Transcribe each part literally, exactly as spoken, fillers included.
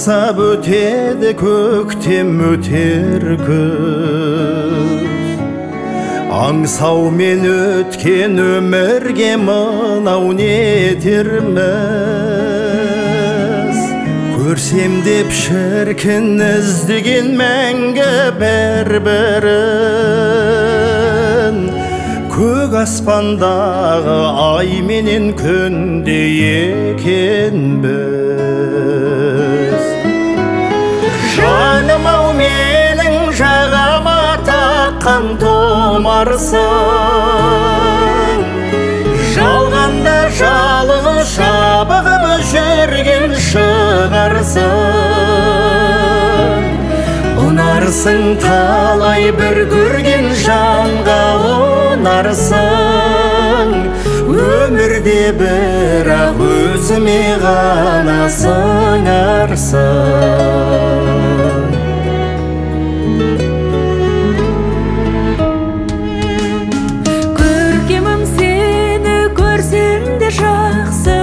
аңсап өтеді көктем өтер күз. Аңсаумен өткен өмірге мынау нетерміз. Көрсем деп шіркін іздеген мәңгі бір-бірін. Көк аспандағы ай менен күнде екенбіз. Жаным-ау менің жағама таққан томарсың. Жалғанда жалығы шабығып жүрген шығарсың. Ұнарсың талай бір көрген жанға ұнарсың. Өмірде бірақ өзіме ғана сыңарсың. Көркемім сені көрсем де жақсы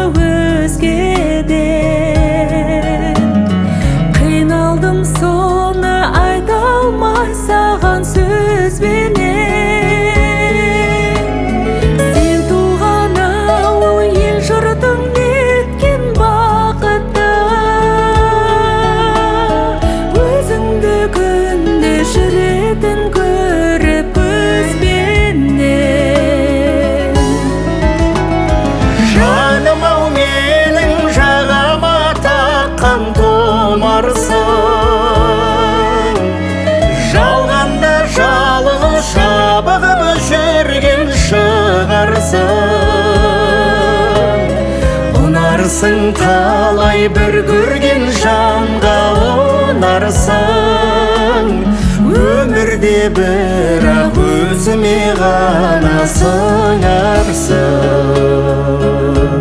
өзгеден. Қиналдым соны айта алмай саған сөзбенен. Сен туған ауыл ел жұртың неткен бақытты. Өзіңді күнде жүретін көріп көзбенен. Жаным-ау менің жағама таққан томарсың. Жалғанда жалығы шабығып жүрген шығарсың. Ұнарсың талай бір көрген жанға ұнарсың. Өмірде бірақ өзіме ғана сыңарсың.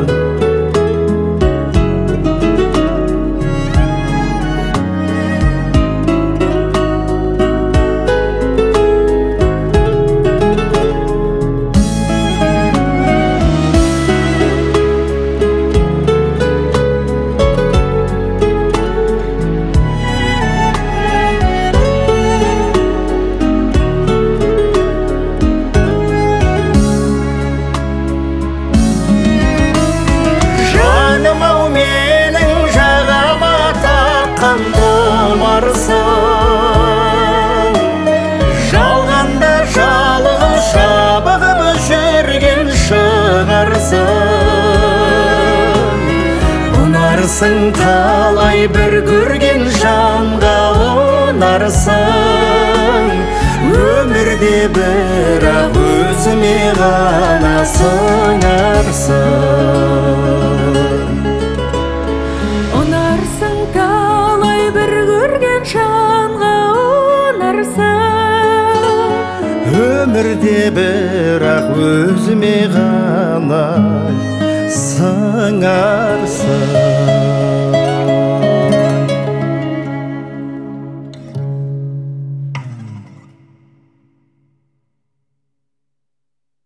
Жаным-ау менің жағама таққан томарсың. Жалғанда жалығы шабығып жүрген шығарсың. Ұнарсың талай бір көрген жанға ұнарсың. Өмірде бірақ өзіме ғана сыңарсың. Ұнарсың талай бір көрген жанға ұнарсың. Өмірде бірақ өзіме ғана сыңарсың.